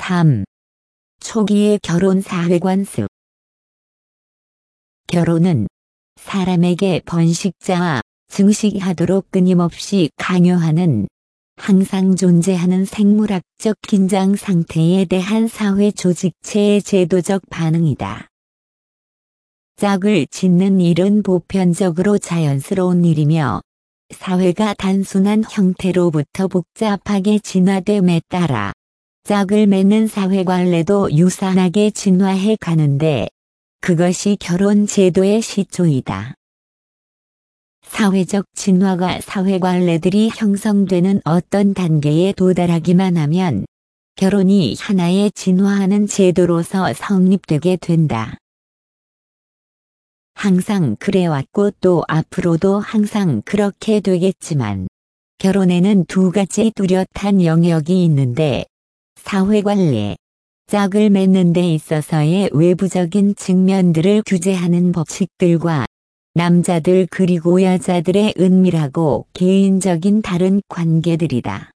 3. 초기의 결혼 사회관습. 결혼은 사람에게 번식자와 증식하도록 끊임없이 강요하는, 항상 존재하는 생물학적 긴장 상태에 대한 사회 조직체의 제도적 반응이다. 짝을 짓는 일은 보편적으로 자연스러운 일이며, 사회가 단순한 형태로부터 복잡하게 진화됨에 따라 짝을 맺는 사회관례도 유사하게 진화해 가는데, 그것이 결혼 제도의 시초이다. 사회적 진화가 사회관례들이 형성되는 어떤 단계에 도달하기만 하면 결혼이 하나의 진화하는 제도로서 성립되게 된다. 항상 그래왔고 또 앞으로도 항상 그렇게 되겠지만, 결혼에는 두 가지 뚜렷한 영역이 있는데, 사회관례, 짝을 맺는 데 있어서의 외부적인 측면들을 규제하는 법칙들과 남자들 그리고 여자들의 은밀하고 개인적인 다른 관계들이다.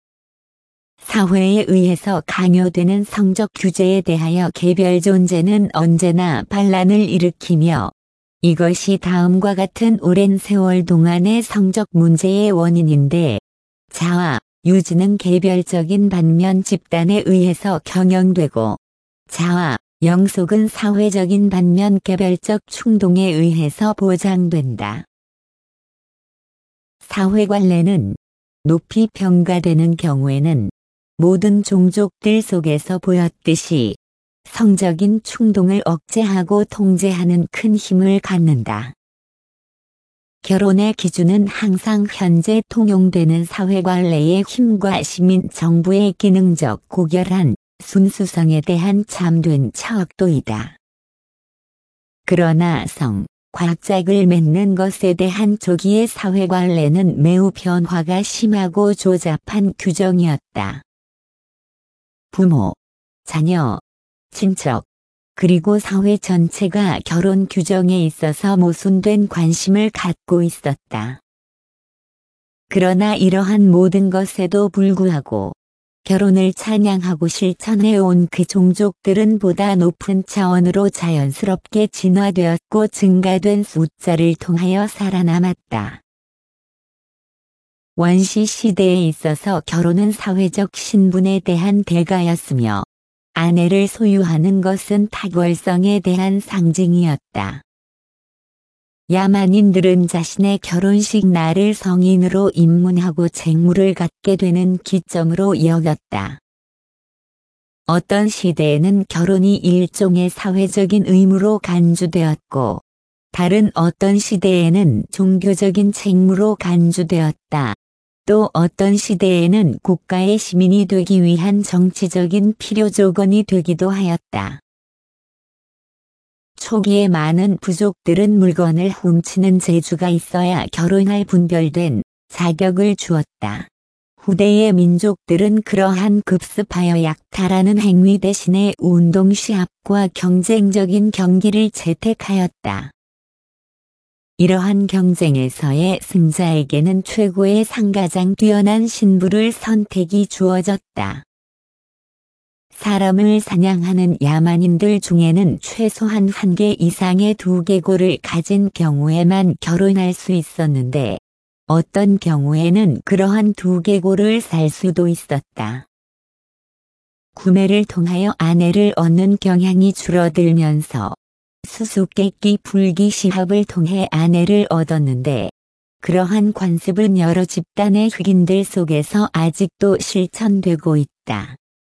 사회에 의해서 강요되는 성적 규제에 대하여 개별 존재는 언제나 반란을 일으키며, 이것이 다음과 같은 오랜 세월 동안의 성적 문제의 원인인데, 자아, 유지는 개별적인 반면 집단에 의해서 경영되고, 자아, 영속은 사회적인 반면 개별적 충동에 의해서 보장된다. 사회관례는 높이 평가되는 경우에는 모든 종족들 속에서 보였듯이 성적인 충동을 억제하고 통제하는 큰 힘을 갖는다. 결혼의 기준은 항상 현재 통용되는 사회관례의 힘과 시민 정부의 기능적 고결한 순수성에 대한 참된 차악도이다. 그러나 과짝을 맺는 것에 대한 초기의 사회관례는 매우 변화가 심하고 조잡한 규정이었다. 부모, 자녀, 친척, 그리고 사회 전체가 결혼 규정에 있어서 모순된 관심을 갖고 있었다. 그러나 이러한 모든 것에도 불구하고 결혼을 찬양하고 실천해온 그 종족들은 보다 높은 차원으로 자연스럽게 진화되었고 증가된 숫자를 통하여 살아남았다. 원시 시대에 있어서 결혼은 사회적 신분에 대한 대가였으며, 아내를 소유하는 것은 탁월성에 대한 상징이었다. 야만인들은 자신의 결혼식 날을 성인으로 입문하고 책무를 갖게 되는 기점으로 여겼다. 어떤 시대에는 결혼이 일종의 사회적인 의무로 간주되었고, 다른 어떤 시대에는 종교적인 책무로 간주되었다. 또 어떤 시대에는 국가의 시민이 되기 위한 정치적인 필요 조건이 되기도 하였다. 초기에 많은 부족들은 물건을 훔치는 재주가 있어야 결혼할 분별된 자격을 주었다. 후대의 민족들은 그러한 급습하여 약탈하는 행위 대신에 운동 시합과 경쟁적인 경기를 채택하였다. 이러한 경쟁에서의 승자에게는 최고의 상가장 뛰어난 신부를 선택이 주어졌다. 사람을 사냥하는 야만인들 중에는 최소한 1개 이상의 두개골을 가진 경우에만 결혼할 수 있었는데, 어떤 경우에는 그러한 두개골을 살 수도 있었다. 구매를 통하여 아내를 얻는 경향이 줄어들면서 수수께끼 불기 시합을 통해 아내를 얻었는데, 그러한 관습은 여러 집단의 흑인들 속에서 아직도 실천되고 있다.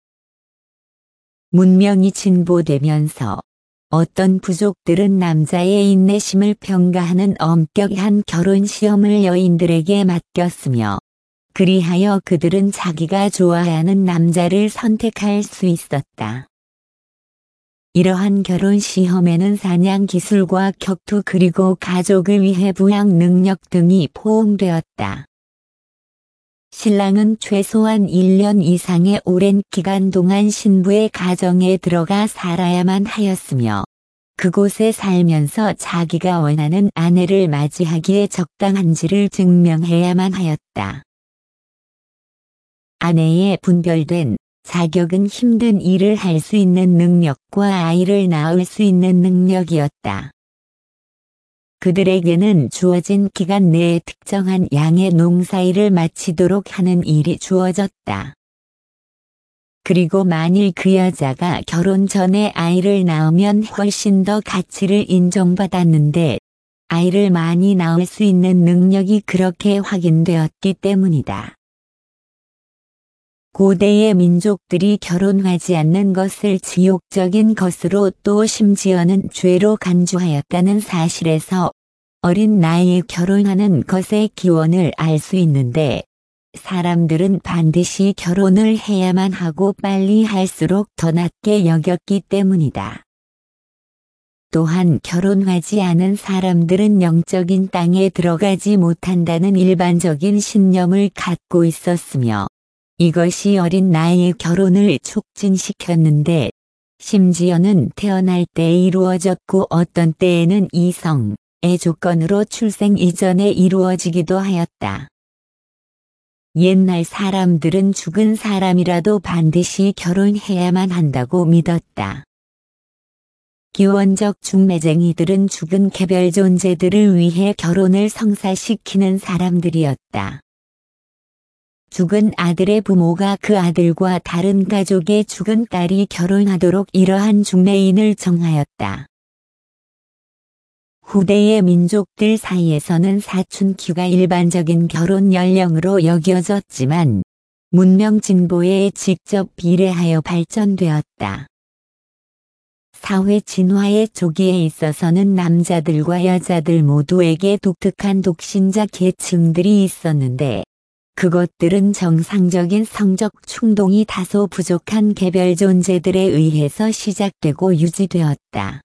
문명이 진보되면서 어떤 부족들은 남자의 인내심을 평가하는 엄격한 결혼 시험을 여인들에게 맡겼으며, 그리하여 그들은 자기가 좋아하는 남자를 선택할 수 있었다. 이러한 결혼 시험에는 사냥 기술과 격투 그리고 가족을 위해 부양 능력 등이 포함되었다. 신랑은 최소한 1년 이상의 오랜 기간 동안 신부의 가정에 들어가 살아야만 하였으며, 그곳에 살면서 자기가 원하는 아내를 맞이하기에 적당한지를 증명해야만 하였다. 아내의 분별된 자격은 힘든 일을 할 수 있는 능력과 아이를 낳을 수 있는 능력이었다. 그들에게는 주어진 기간 내에 특정한 양의 농사일을 마치도록 하는 일이 주어졌다. 그리고 만일 그 여자가 결혼 전에 아이를 낳으면 훨씬 더 가치를 인정받았는데 아이를 많이 낳을 수 있는 능력이 그렇게 확인되었기 때문이다. 고대의 민족들이 결혼하지 않는 것을 지옥적인 것으로 또 심지어는 죄로 간주하였다는 사실에서 어린 나이에 결혼하는 것의 기원을 알 수 있는데 사람들은 반드시 결혼을 해야만 하고 빨리 할수록 더 낫게 여겼기 때문이다. 또한 결혼하지 않은 사람들은 영적인 땅에 들어가지 못한다는 일반적인 신념을 갖고 있었으며 이것이 어린 나이에 결혼을 촉진시켰는데 심지어는 태어날 때 이루어졌고 어떤 때에는 이성의 조건으로 출생 이전에 이루어지기도 하였다. 옛날 사람들은 죽은 사람이라도 반드시 결혼해야만 한다고 믿었다. 기원적 중매쟁이들은 죽은 개별 존재들을 위해 결혼을 성사시키는 사람들이었다. 죽은 아들의 부모가 그 아들과 다른 가족의 죽은 딸이 결혼하도록 이러한 중매인을 정하였다. 후대의 민족들 사이에서는 사춘기가 일반적인 결혼 연령으로 여겨졌지만 문명 진보에 직접 비례하여 발전되었다. 사회 진화의 조기에 있어서는 남자들과 여자들 모두에게 독특한 독신자 계층들이 있었는데 그것들은 정상적인 성적 충동이 다소 부족한 개별 존재들에 의해서 시작되고 유지되었다.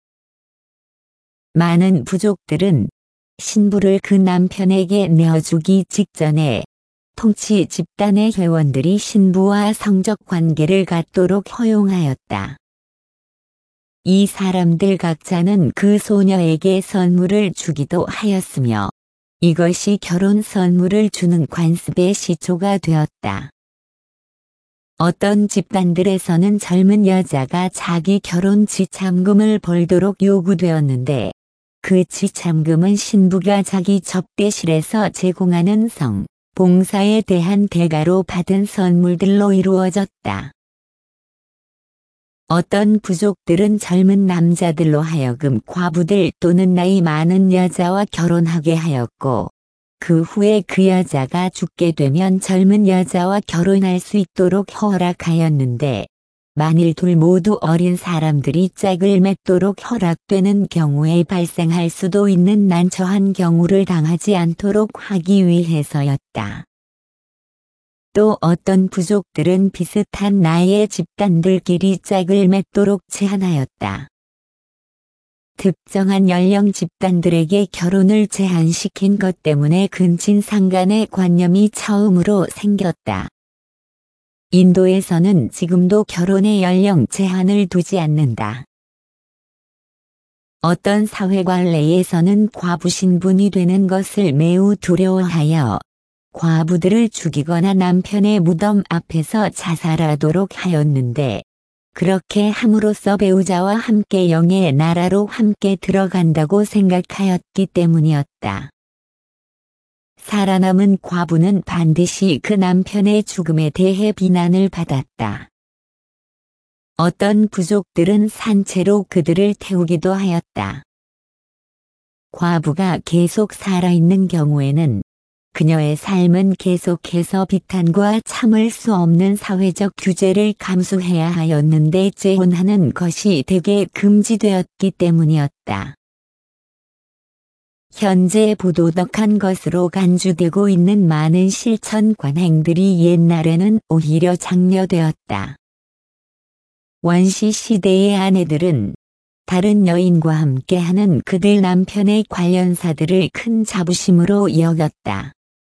많은 부족들은 신부를 그 남편에게 내어주기 직전에 통치 집단의 회원들이 신부와 성적 관계를 갖도록 허용하였다. 이 사람들 각자는 그 소녀에게 선물을 주기도 하였으며 이것이 결혼 선물을 주는 관습의 시초가 되었다. 어떤 집단들에서는 젊은 여자가 자기 결혼 지참금을 벌도록 요구되었는데 그 지참금은 신부가 자기 접대실에서 제공하는 봉사에 대한 대가로 받은 선물들로 이루어졌다. 어떤 부족들은 젊은 남자들로 하여금 과부들 또는 나이 많은 여자와 결혼하게 하였고 그 후에 그 여자가 죽게 되면 젊은 여자와 결혼할 수 있도록 허락하였는데 만일 둘 모두 어린 사람들이 짝을 맺도록 허락되는 경우에 발생할 수도 있는 난처한 경우를 당하지 않도록 하기 위해서였다. 또 어떤 부족들은 비슷한 나이의 집단들끼리 짝을 맺도록 제한하였다. 특정한 연령 집단들에게 결혼을 제한시킨 것 때문에 근친상간의 관념이 처음으로 생겼다. 인도에서는 지금도 결혼의 연령 제한을 두지 않는다. 어떤 사회관례에서는 과부 신분이 되는 것을 매우 두려워하여 과부들을 죽이거나 남편의 무덤 앞에서 자살하도록 하였는데 그렇게 함으로써 배우자와 함께 영의 나라로 함께 들어간다고 생각하였기 때문이었다. 살아남은 과부는 반드시 그 남편의 죽음에 대해 비난을 받았다. 어떤 부족들은 산채로 그들을 태우기도 하였다. 과부가 계속 살아있는 경우에는 그녀의 삶은 계속해서 비탄과 참을 수 없는 사회적 규제를 감수해야 하였는데 재혼하는 것이 대개 금지되었기 때문이었다. 현재 부도덕한 것으로 간주되고 있는 많은 실천 관행들이 옛날에는 오히려 장려되었다. 원시 시대의 아내들은 다른 여인과 함께하는 그들 남편의 관련사들을 큰 자부심으로 여겼다.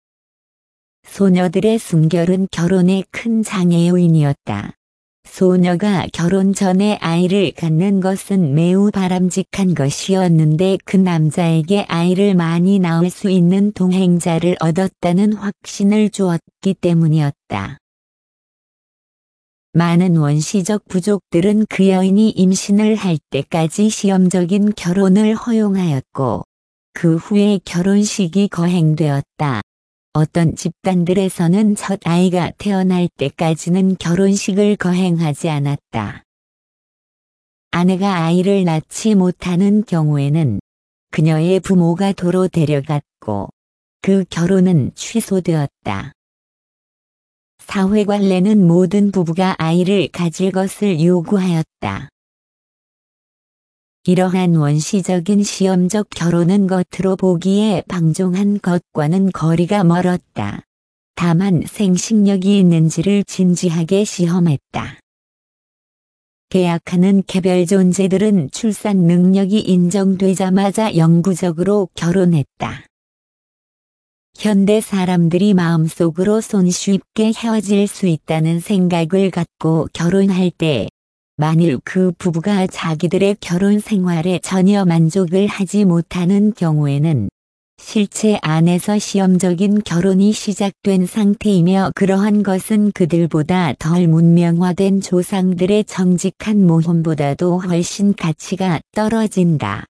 소녀들의 순결은 결혼의 큰 장애요인이었다. 소녀가 결혼 전에 아이를 갖는 것은 매우 바람직한 것이었는데 그 남자에게 아이를 많이 낳을 수 있는 동행자를 얻었다는 확신을 주었기 때문이었다. 많은 원시적 부족들은 그 여인이 임신을 할 때까지 시험적인 결혼을 허용하였고, 그 후에 결혼식이 거행되었다. 어떤 집단들에서는 첫 아이가 태어날 때까지는 결혼식을 거행하지 않았다. 아내가 아이를 낳지 못하는 경우에는 그녀의 부모가 도로 데려갔고, 그 결혼은 취소되었다. 사회관례는 모든 부부가 아이를 가질 것을 요구하였다. 이러한 원시적인 시험적 결혼은 겉으로 보기에 방종한 것과는 거리가 멀었다. 다만 생식력이 있는지를 진지하게 시험했다. 계약하는 개별 존재들은 출산 능력이 인정되자마자 영구적으로 결혼했다. 현대 사람들이 마음속으로 손쉽게 헤어질 수 있다는 생각을 갖고 결혼할 때, 만일 그 부부가 자기들의 결혼 생활에 전혀 만족을 하지 못하는 경우에는 실체 안에서 시험적인 결혼이 시작된 상태이며, 그러한 것은 그들보다 덜 문명화된 조상들의 정직한 모험보다도 훨씬 가치가 떨어진다.